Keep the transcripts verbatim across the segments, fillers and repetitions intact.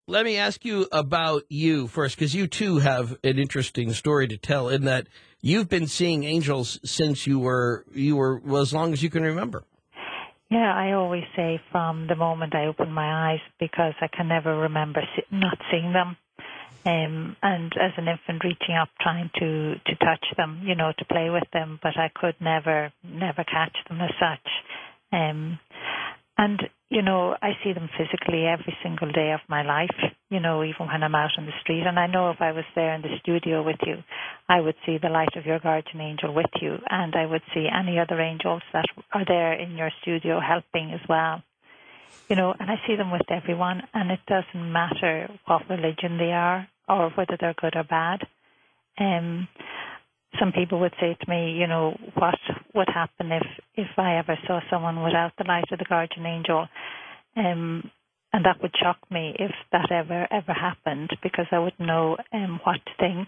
let me ask you about you first, because you too have an interesting story to tell. In that you've been seeing angels since you were you were well, as long as you can remember. Yeah, I always say from the moment I open my eyes, because I can never remember see, not seeing them. Um, and as an infant, reaching up, trying to, to touch them, you know, to play with them, but I could never, never catch them as such. Um, and, you know, I see them physically every single day of my life, you know, even when I'm out on the street. And I know if I was there in the studio with you, I would see the light of your guardian angel with you, and I would see any other angels that are there in your studio helping as well. You know, and I see them with everyone, and it doesn't matter what religion they are or whether they're good or bad. Um, some people would say to me, you know, what would happen if, if I ever saw someone without the light of the guardian angel? Um, and that would shock me if that ever, ever happened, because I wouldn't know um, what to think.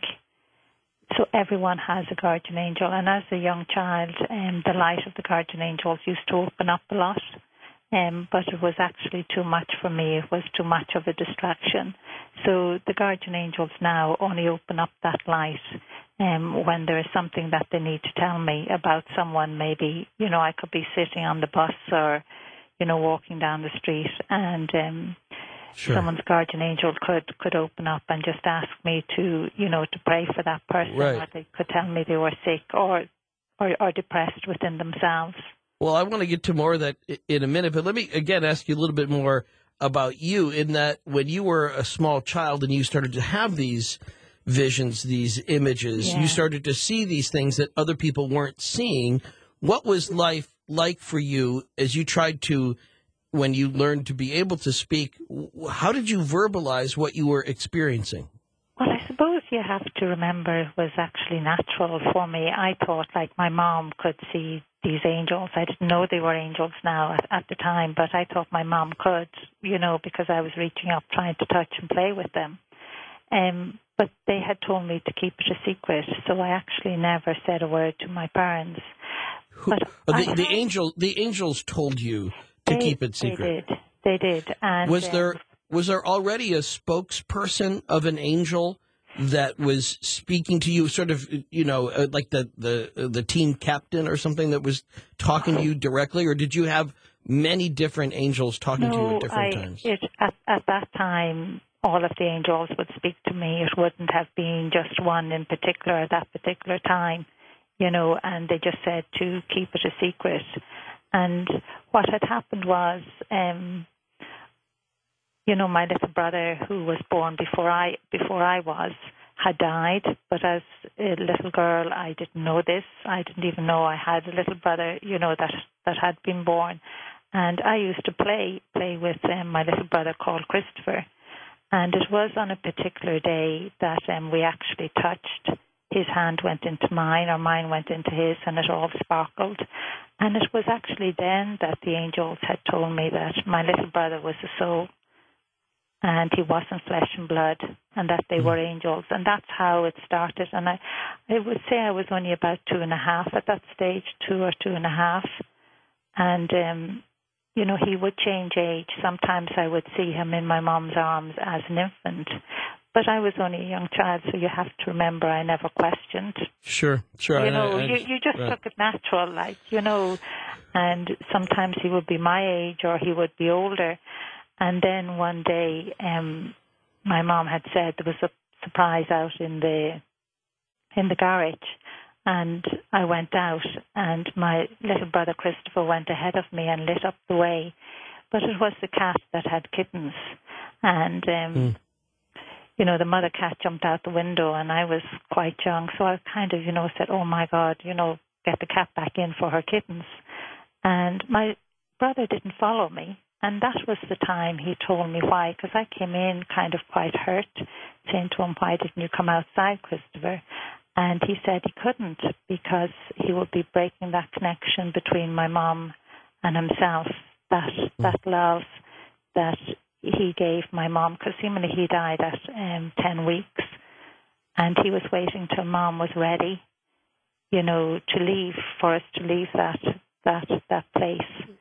So everyone has a guardian angel, and as a young child, um, the light of the guardian angels used to open up a lot. Um, but it was actually too much for me. It was too much of a distraction. So the guardian angels now only open up that light um, when there is something that they need to tell me about someone. Maybe, you know, I could be sitting on the bus or, you know, walking down the street, and um, sure. someone's guardian angel could, could open up and just ask me to, you know, to pray for that person, right. or they could tell me they were sick or, or, or depressed within themselves. Well, I want to get to more of that in a minute, but let me, again, ask you a little bit more about you, in that when you were a small child and you started to have these visions, these images, yeah. you started to see these things that other people weren't seeing. What was life like for you as you tried to, when you learned to be able to speak, how did you verbalize what you were experiencing? Well, I suppose you have to remember it was actually natural for me. I thought, like, my mom could see these angels. I didn't know they were angels now at, at the time, but I thought my mom could, you know, because I was reaching up trying to touch and play with them. Um, but they had told me to keep it a secret, so I actually never said a word to my parents. Who, But the, I, the angel, the angels told you to they, keep it secret. They did. They did. And was there um, was there already a spokesperson of an angel that was speaking to you, sort of, you know, uh, like the the uh, the team captain or something that was talking to you directly, or did you have many different angels talking no, to you at different I, times? It, at, at that time, all of the angels would speak to me. It wouldn't have been just one in particular at that particular time, you know, and they just said to keep it a secret. And what had happened was, um, you know, my little brother, who was born before I before I was, had died. But as a little girl, I didn't know this. I didn't even know I had a little brother, you know, that that had been born. And I used to play play with um, my little brother called Christopher. And it was on a particular day that um, we actually touched. His hand went into mine, or mine went into his, and it all sparkled. And it was actually then that the angels had told me that my little brother was a soul, and he wasn't flesh and blood, and that they were angels. And that's how it started. And I, I would say I was only about two and a half at that stage, two or two and a half. And, um, you know, he would change age. Sometimes I would see him in my mom's arms as an infant. But I was only a young child, so you have to remember I never questioned. Sure, sure. You I, know, I, I, you, you just right. took it natural, like, you know, and sometimes he would be my age or he would be older. And then one day, um, my mom had said there was a surprise out in the in the garage, and I went out, and my little brother Christopher went ahead of me and lit up the way. But it was the cat that had kittens, and um, mm. you know, the mother cat jumped out the window, and I was quite young, so I kind of, you know, said, "Oh my God, you know, get the cat back in for her kittens." And my brother didn't follow me. And that was the time he told me why, because I came in kind of quite hurt, saying to him, "Why didn't you come outside, Christopher?" And he said he couldn't, because he would be breaking that connection between my mom and himself, that mm. that love that he gave my mom, because seemingly he died at um, ten weeks, and he was waiting till mom was ready, you know, to leave, for us to leave that that that place